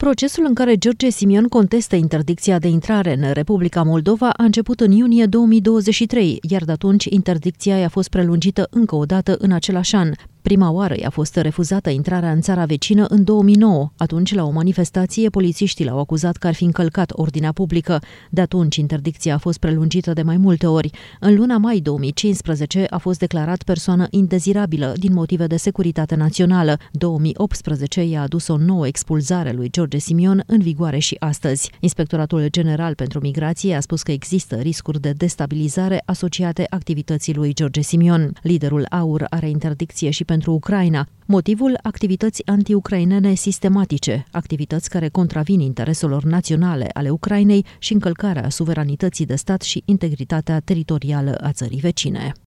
Procesul în care George Simion contestă interdicția de intrare în Republica Moldova a început în iunie 2023, iar de atunci interdicția i-a fost prelungită încă o dată în același an. Prima oară i-a fost refuzată intrarea în țara vecină în 2009. Atunci, la o manifestație, polițiștii l-au acuzat că ar fi încălcat ordinea publică. De atunci, interdicția a fost prelungită de mai multe ori. În luna mai 2015 a fost declarat persoană indezirabilă din motive de securitate națională. 2018 i-a adus o nouă expulzare lui George Simion, în vigoare și astăzi. Inspectoratul General pentru Migrație a spus că există riscuri de destabilizare asociate activității lui George Simion. Liderul AUR are interdicție și pentru Ucraina. Motivul: activități anti-ucrainene sistematice, activități care contravin intereselor naționale ale Ucrainei și încălcarea suveranității de stat și integritatea teritorială a țării vecine.